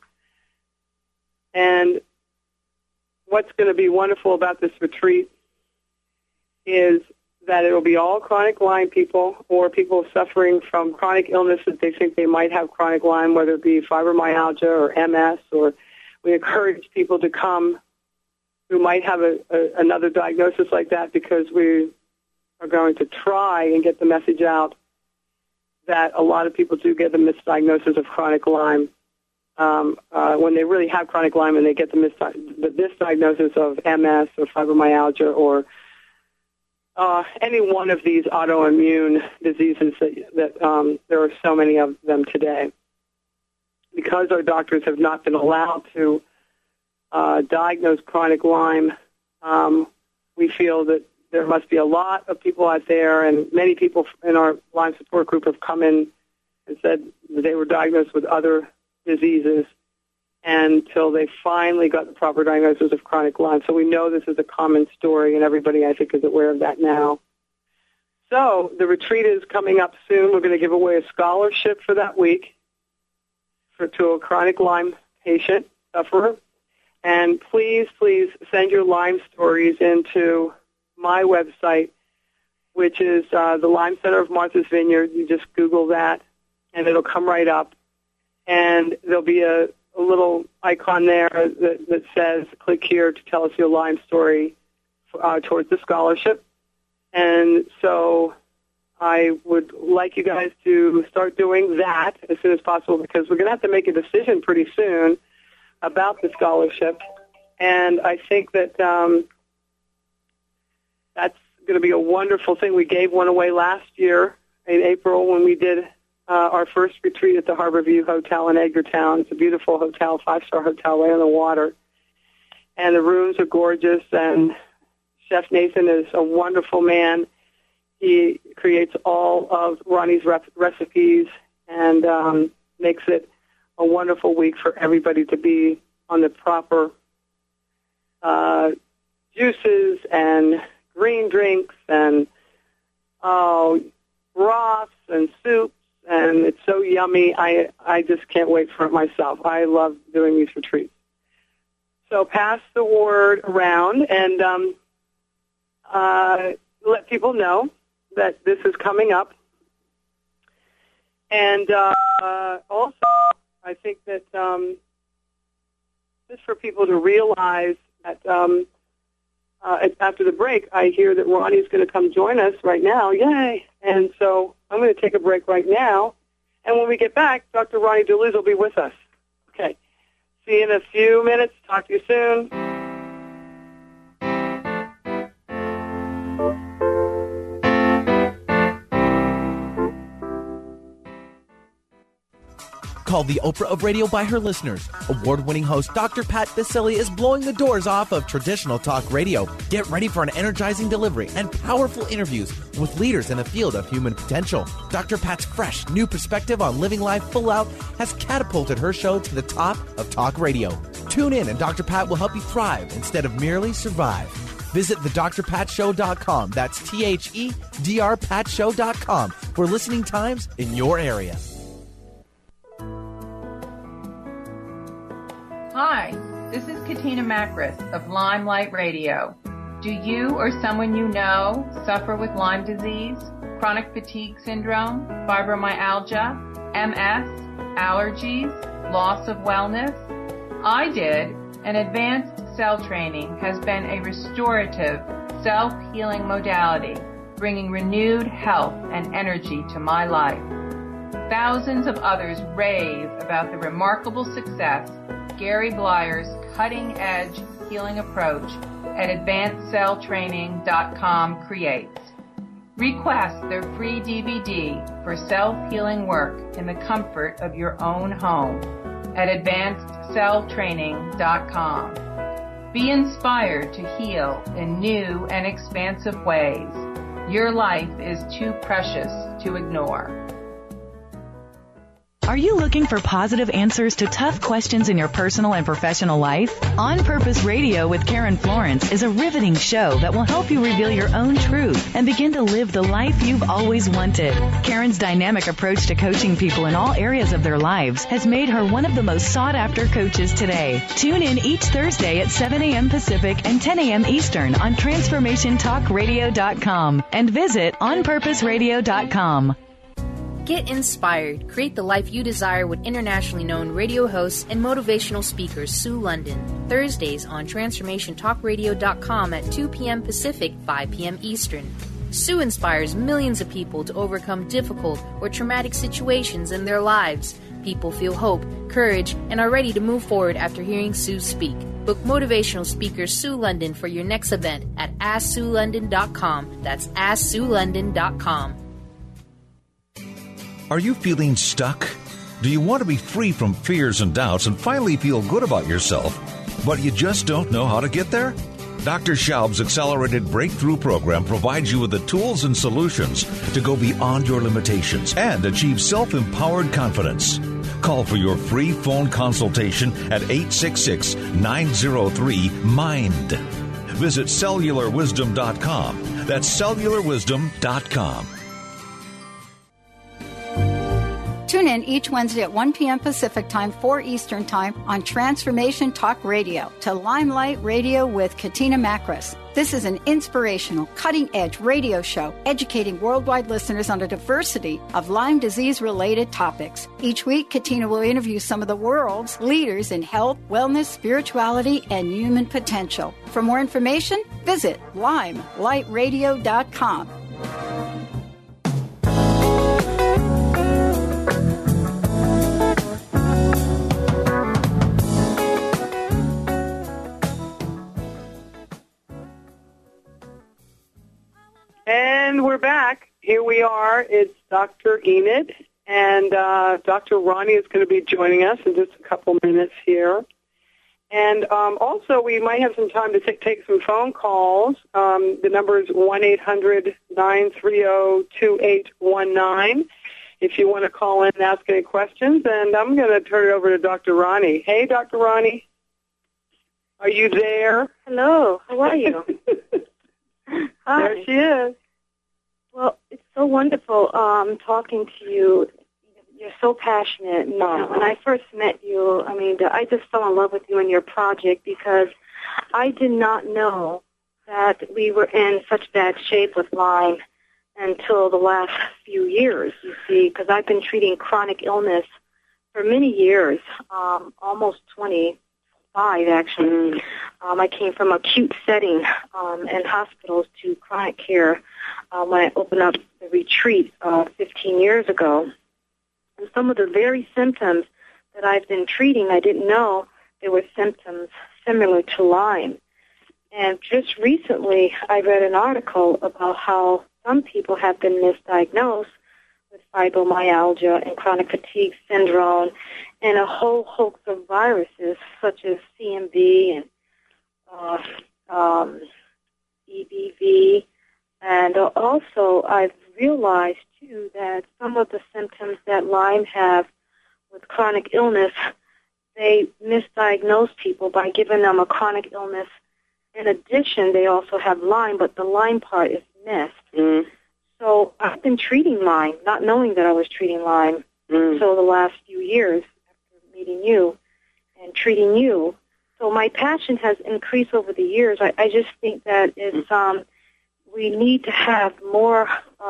And what's going to be wonderful about this retreat is that it will be all chronic Lyme people or people suffering from chronic illness that they think they might have chronic Lyme, whether it be fibromyalgia or MS, or we encourage people to come who might have another diagnosis like that, because we are going to try and get the message out that a lot of people do get the misdiagnosis of chronic Lyme when they really have chronic Lyme, and they get the misdiagnosis of MS or fibromyalgia or any one of these autoimmune diseases that there are so many of them today. Because our doctors have not been allowed to diagnose chronic Lyme, we feel that there must be a lot of people out there, and many people in our Lyme support group have come in and said that they were diagnosed with other diseases until they finally got the proper diagnosis of chronic Lyme. So we know this is a common story, and everybody, I think, is aware of that now. So the retreat is coming up soon. We're going to give away a scholarship for that week to a chronic Lyme patient, sufferer. And please, please send your Lyme stories into my website, which is the Lyme Center of Martha's Vineyard. You just Google that, and it'll come right up. And there'll be a little icon there that says, click here to tell us your Lyme story towards the scholarship. And so I would like you guys to start doing that as soon as possible, because we're going to have to make a decision pretty soon about the scholarship. And I think that that's going to be a wonderful thing. We gave one away last year in April when we did our first retreat at the Harborview Hotel in Edgartown. It's a beautiful hotel, 5-star hotel right on the water. And the rooms are gorgeous, and Chef Nathan is a wonderful man. He creates all of Ronnie's recipes and makes it a wonderful week for everybody to be on the proper juices and green drinks and broths and soups, and it's so yummy. I just can't wait for it myself. I love doing these retreats. So pass the word around and let people know that this is coming up. And also, I think that just for people to realize that after the break, I hear that Ronnie's going to come join us right now. Yay! And so I'm going to take a break right now. And when we get back, Dr. Ronnie DeLuz will be with us. Okay. See you in a few minutes. Talk to you soon. Called the Oprah of radio by her listeners, award-winning host Dr. Pat Baccili is blowing the doors off of traditional talk radio. Get ready for an energizing delivery and powerful interviews with leaders in the field of human potential. Dr. Pat's fresh, new perspective on living life full out has catapulted her show to the top of talk radio. Tune in and Dr. Pat will help you thrive instead of merely survive. Visit thedrpatshow.com. That's THEDRPatshow.com for listening times in your area. Hi, this is Katina Macris of Limelight Radio. Do you or someone you know suffer with Lyme disease, chronic fatigue syndrome, fibromyalgia, MS, allergies, loss of wellness? I did, and advanced cell training has been a restorative, self-healing modality, bringing renewed health and energy to my life. Thousands of others rave about the remarkable success Gary Blyer's cutting-edge healing approach at AdvancedCellTraining.com creates. Request their free DVD for self-healing work in the comfort of your own home at AdvancedCellTraining.com. Be inspired to heal in new and expansive ways. Your life is too precious to ignore. Are you looking for positive answers to tough questions in your personal and professional life? On Purpose Radio with Karen Florence is a riveting show that will help you reveal your own truth and begin to live the life you've always wanted. Karen's dynamic approach to coaching people in all areas of their lives has made her one of the most sought-after coaches today. Tune in each Thursday at 7 a.m. Pacific and 10 a.m. Eastern on TransformationTalkRadio.com and visit OnPurposeRadio.com. Get inspired. Create the life you desire with internationally known radio hosts and motivational speaker Sue London. Thursdays on TransformationTalkRadio.com at 2 p.m. Pacific, 5 p.m. Eastern. Sue inspires millions of people to overcome difficult or traumatic situations in their lives. People feel hope, courage, and are ready to move forward after hearing Sue speak. Book motivational speaker Sue London for your next event at AskSueLondon.com. That's AskSueLondon.com. Are you feeling stuck? Do you want to be free from fears and doubts and finally feel good about yourself, but you just don't know how to get there? Dr. Schaub's Accelerated Breakthrough Program provides you with the tools and solutions to go beyond your limitations and achieve self-empowered confidence. Call for your free phone consultation at 866-903-MIND. Visit CellularWisdom.com. That's CellularWisdom.com. Tune in each Wednesday at 1 p.m. Pacific Time, 4 Eastern Time on Transformation Talk Radio to Limelight Radio with Katina Makris. This is an inspirational, cutting-edge radio show educating worldwide listeners on a diversity of Lyme disease-related topics. Each week, Katina will interview some of the world's leaders in health, wellness, spirituality, and human potential. For more information, visit limelightradio.com. And we're back. Here we are. It's Dr. Enid, and Dr. Ronnie is going to be joining us in just a couple minutes here. And also, we might have some time to take some phone calls. The number is 1-800-930-2819 if you want to call in and ask any questions. And I'm going to turn it over to Dr. Ronnie. Hey, Dr. Ronnie. Are you there? Hello. How are you? Hi. There she is. Well, it's so wonderful talking to you. You're so passionate. And, when I first met you, I just fell in love with you and your project because I did not know that we were in such bad shape with Lyme until the last few years, you see, because I've been treating chronic illness for many years, almost 25 actually. I came from acute setting in hospitals to chronic care when I opened up the retreat 15 years ago. And some of the very symptoms that I've been treating, I didn't know there were symptoms similar to Lyme. And just recently, I read an article about how some people have been misdiagnosed with fibromyalgia and chronic fatigue syndrome and a whole host of viruses such as CMV and EBV. And also, I've realized, too, that some of the symptoms that Lyme have with chronic illness, they misdiagnose people by giving them a chronic illness. In addition, they also have Lyme, but the Lyme part is missed. So I've been treating Lyme, not knowing that I was treating Lyme until the last few years after meeting you and treating you. So my passion has increased over the years. I just think that it's we need to have more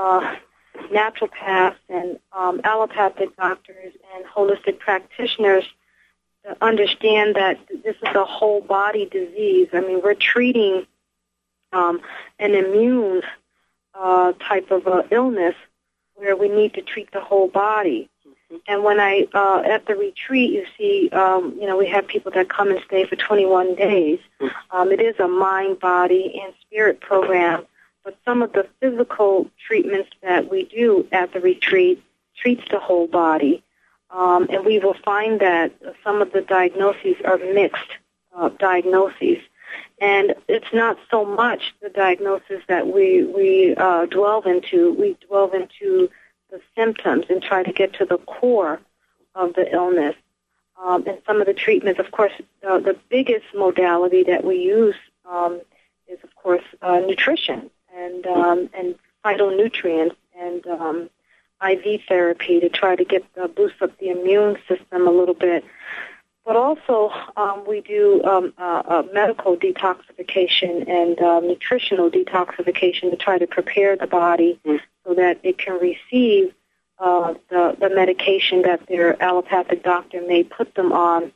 naturopaths and allopathic doctors and holistic practitioners to understand that this is a whole body disease. We're treating an immune type of illness where we need to treat the whole body. And when I at the retreat, you see, we have people that come and stay for 21 days. It is a mind, body, and spirit program. But some of the physical treatments that we do at the retreat treats the whole body. And we will find that some of the diagnoses are mixed diagnoses. And it's not so much the diagnosis that we delve into. We delve into the symptoms and try to get to the core of the illness. And some of the treatments, of course, the biggest modality that we use is, of course, nutrition and phytonutrients and IV therapy to try to boost up the immune system a little bit. But also, we do medical detoxification and nutritional detoxification to try to prepare the body so that it can receive the medication that their allopathic doctor may put them on.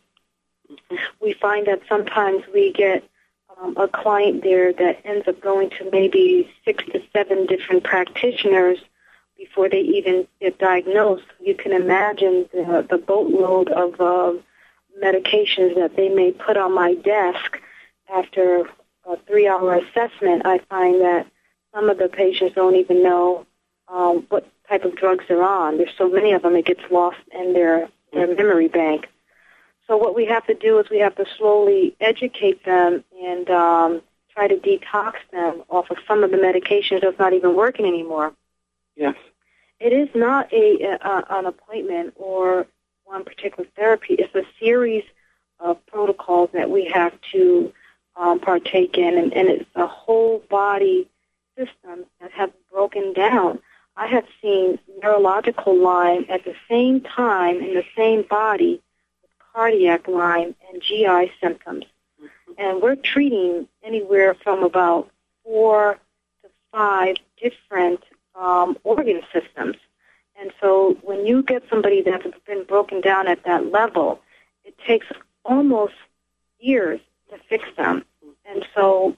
We find that sometimes we get a client there that ends up going to maybe 6 to 7 different practitioners before they even get diagnosed. You can imagine the boatload of medications that they may put on my desk after a 3-hour assessment. I find that some of the patients don't even know what type of drugs they're on. There's so many of them, it gets lost in their memory bank. So what we have to do is we have to slowly educate them and try to detox them off of some of the medications that's not even working anymore. Yes. It is not an appointment or one particular therapy. It's a series of protocols that we have to partake in, and it's a whole body system that have broken down. I have seen neurological Lyme at the same time in the same body with cardiac Lyme and GI symptoms. And we're treating anywhere from about 4 to 5 different organ systems. And so when you get somebody that's been broken down at that level, it takes almost years to fix them. And so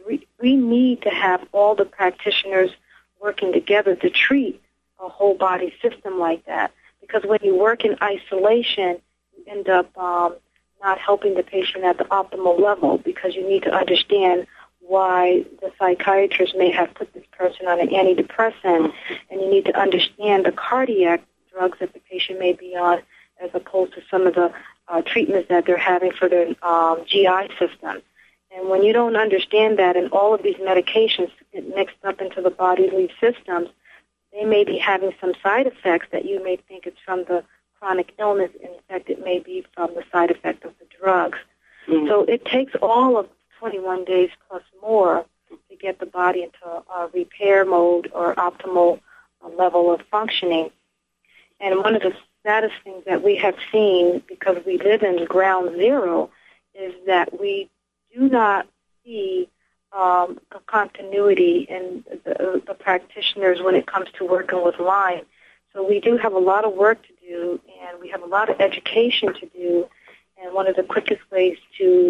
we need to have all the practitioners working together to treat a whole body system like that. Because when you work in isolation, you end up not helping the patient at the optimal level, because you need to understand why the psychiatrist may have put this person on an antidepressant, and you need to understand the cardiac drugs that the patient may be on, as opposed to some of the treatments that they're having for their GI system. And when you don't understand that, and all of these medications get mixed up into the bodily systems, they may be having some side effects that you may think it's from the chronic illness. In fact, it may be from the side effect of the drugs. Mm-hmm. So it takes all of 21 days plus more to get the body into a repair mode or optimal level of functioning. And one of the saddest things that we have seen, because we live in ground zero, is that we do not see a continuity in the practitioners when it comes to working with Lyme. So we do have a lot of work to do, and we have a lot of education to do. And one of the quickest ways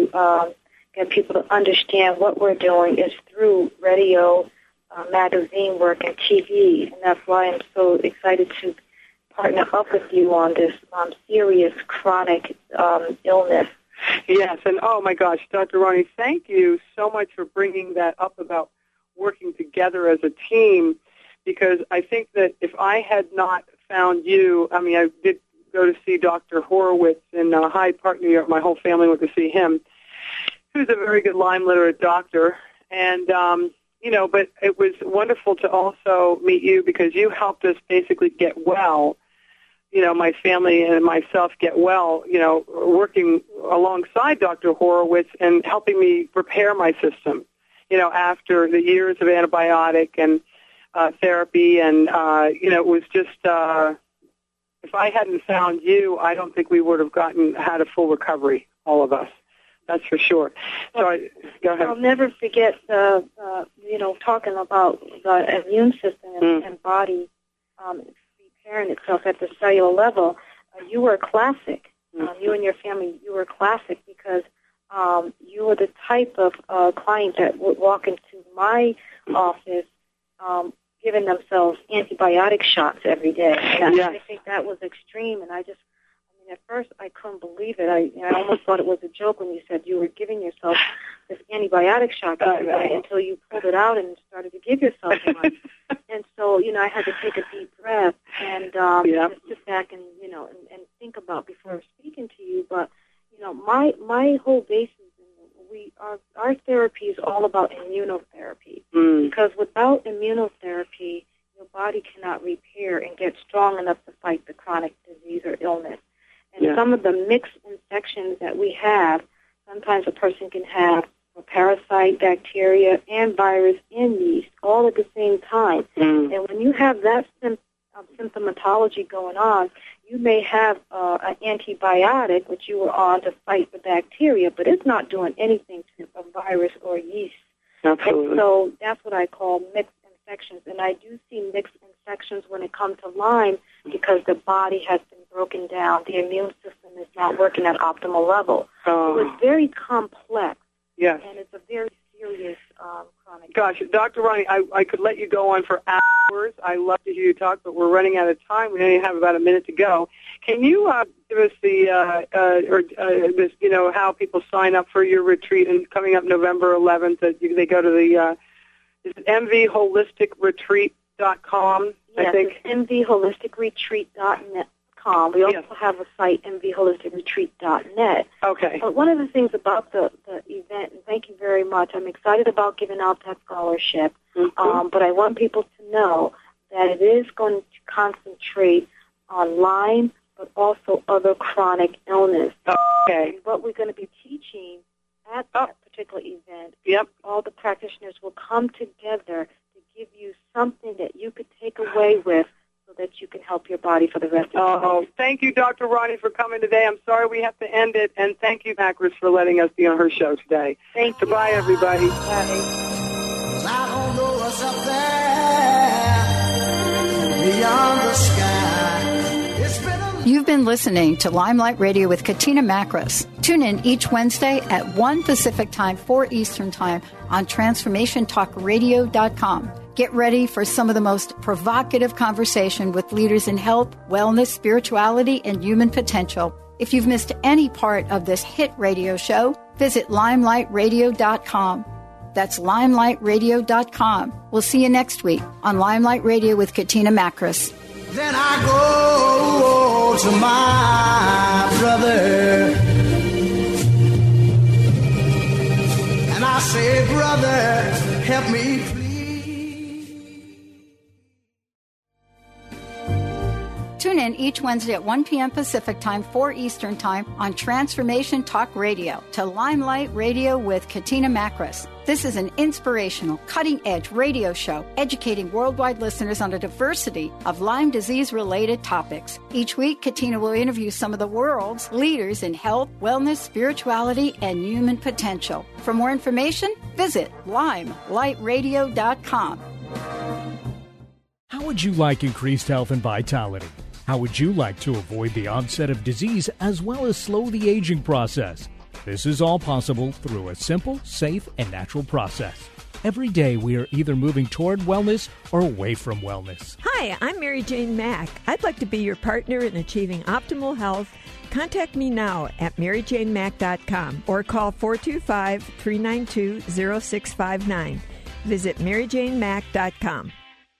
to get people to understand what we're doing is through radio, magazine work, and TV. And that's why I'm so excited to partner up with you on this serious chronic illness. Yes, and oh my gosh, Dr. Ronnie, thank you so much for bringing that up about working together as a team, because I think that if I had not found you, I mean, I did go to see Dr. Horowitz in Hyde Park, New York. My whole family went to see him, who's a very good Lyme literate doctor. And, but it was wonderful to also meet you, because you helped us basically get well, my family and myself get well, working alongside Dr. Horowitz and helping me repair my system, after the years of antibiotic and therapy. And, it was just, if I hadn't found you, I don't think we would have had a full recovery, all of us. That's for sure. So go ahead. I'll never forget talking about the immune system and body repairing itself at the cellular level. You were classic. You and your family, you were classic, because you were the type of client that would walk into my office giving themselves antibiotic shots every day. And I think that was extreme, and at first I couldn't believe it. I almost thought it was a joke when you said you were giving yourself this antibiotic shot every day, until you pulled it out and started to give yourself one. And so, I had to take a deep breath and just sit back and and think about before speaking to you. But my whole basis, our therapy is all about immunotherapy, because without immunotherapy, your body cannot repair and get strong enough to fight the chronic disease or illness. And some of the mixed infections that we have, sometimes a person can have a parasite, bacteria, and virus and yeast all at the same time. And when you have that symptomatology going on, you may have an antibiotic, which you were on to fight the bacteria, but it's not doing anything to a virus or yeast. Absolutely. And so that's what I call mixed infections. And I do see mixed infections when it comes to Lyme, because the body has been broken down. The immune system is not working at optimal level. So it's very complex. Yes. And it's a very serious chronic. Gosh, Dr. Ronnie, I could let you go on for hours. I love to hear you talk, but we're running out of time. We only have about a minute to go. Can you give us how people sign up for your retreat and coming up November 11th? They go to the is it mvholisticretreat.com? Yes, I think it's mvholisticretreat.net. We also have a site, mvholisticretreat.net. Okay. But one of the things about the event, and thank you very much, I'm excited about giving out that scholarship, but I want people to know that it is going to concentrate on Lyme, but also other chronic illness. Okay. And what we're going to be teaching at that particular event, all the practitioners will come together to give you something that you could take away with so that you can help your body for the rest of your life. Thank you, Dr. Ronnie, for coming today. I'm sorry we have to end it, and thank you, Macris, for letting us be on her show today. Thank you. Goodbye, everybody. I don't know what's up there beyond the sky. It's been You've been listening to Limelight Radio with Katina Macris. Tune in each Wednesday at 1 Pacific Time, 4 Eastern Time on TransformationTalkRadio.com. Get ready for some of the most provocative conversation with leaders in health, wellness, spirituality, and human potential. If you've missed any part of this hit radio show, visit LimelightRadio.com. That's LimelightRadio.com. We'll see you next week on Limelight Radio with Katina Macris. Then I go to my brother and I say, brother, help me please. Tune in each Wednesday at 1 p.m. Pacific Time, 4 Eastern Time on Transformation Talk Radio to Limelight Radio with Katina Macris. This is an inspirational, cutting-edge radio show educating worldwide listeners on a diversity of Lyme disease-related topics. Each week, Katina will interview some of the world's leaders in health, wellness, spirituality, and human potential. For more information, visit LimelightRadio.com. How would you like increased health and vitality? How would you like to avoid the onset of disease as well as slow the aging process? This is all possible through a simple, safe, and natural process. Every day we are either moving toward wellness or away from wellness. Hi, I'm Mary Jane Mack. I'd like to be your partner in achieving optimal health. Contact me now at MaryJaneMack.com or call 425-392-0659. Visit MaryJaneMack.com.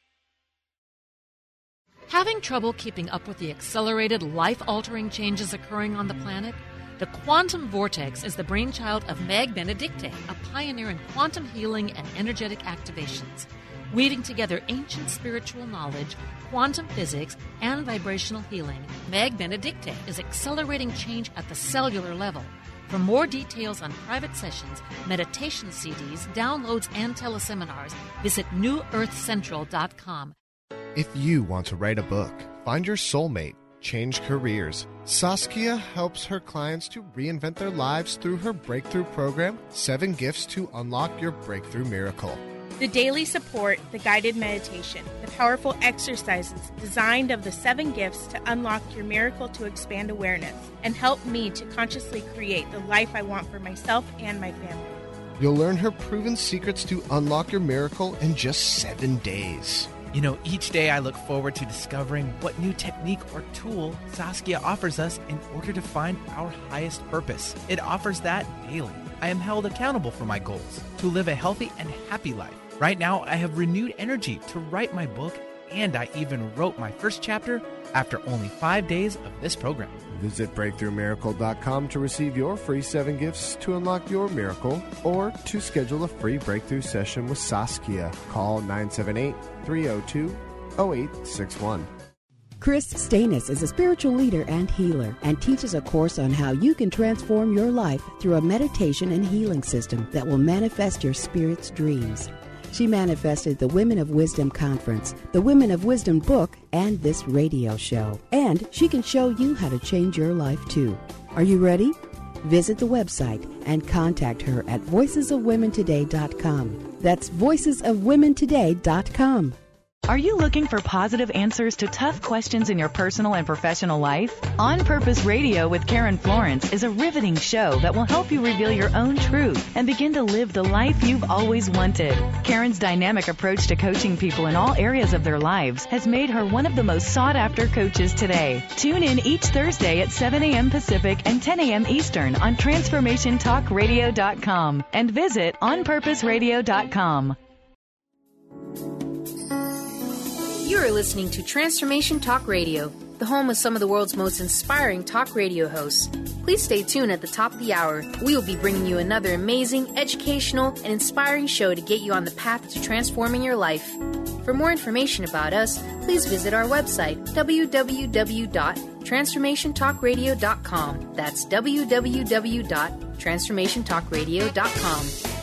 Having trouble keeping up with the accelerated, life-altering changes occurring on the planet? The Quantum Vortex is the brainchild of Meg Benedicte, a pioneer in quantum healing and energetic activations. Weaving together ancient spiritual knowledge, quantum physics, and vibrational healing, Meg Benedicte is accelerating change at the cellular level. For more details on private sessions, meditation CDs, downloads, and teleseminars, visit newearthcentral.com. If you want to write a book, find your soulmate, change careers, Saskia helps her clients to reinvent their lives through her breakthrough program, 7 Gifts to Unlock Your Breakthrough Miracle. The daily support, the guided meditation, the powerful exercises designed of the 7 gifts to unlock your miracle to expand awareness and help me to consciously create the life I want for myself and my family. You'll learn her proven secrets to unlock your miracle in just 7 days. You know, each day I look forward to discovering what new technique or tool Saskia offers us in order to find our highest purpose. It offers that daily. I am held accountable for my goals, to live a healthy and happy life. Right now, I have renewed energy to write my book, and I even wrote my first chapter after only 5 days of this program. Visit BreakthroughMiracle.com to receive your free 7 gifts to unlock your miracle or to schedule a free breakthrough session with Saskia. Call 978-302-0861. Chris Stanis is a spiritual leader and healer and teaches a course on how you can transform your life through a meditation and healing system that will manifest your spirit's dreams. She manifested the Women of Wisdom Conference, the Women of Wisdom book, and this radio show. And she can show you how to change your life, too. Are you ready? Visit the website and contact her at voicesofwomentoday.com. That's voicesofwomentoday.com. Are you looking for positive answers to tough questions in your personal and professional life? On Purpose Radio with Karen Florence is a riveting show that will help you reveal your own truth and begin to live the life you've always wanted. Karen's dynamic approach to coaching people in all areas of their lives has made her one of the most sought-after coaches today. Tune in each Thursday at 7 a.m. Pacific and 10 a.m. Eastern on TransformationTalkRadio.com and visit OnPurposeRadio.com. You are listening to Transformation Talk Radio, the home of some of the world's most inspiring talk radio hosts. Please stay tuned at the top of the hour. We will be bringing you another amazing, educational, and inspiring show to get you on the path to transforming your life. For more information about us, please visit our website, www.transformationtalkradio.com. That's www.transformationtalkradio.com.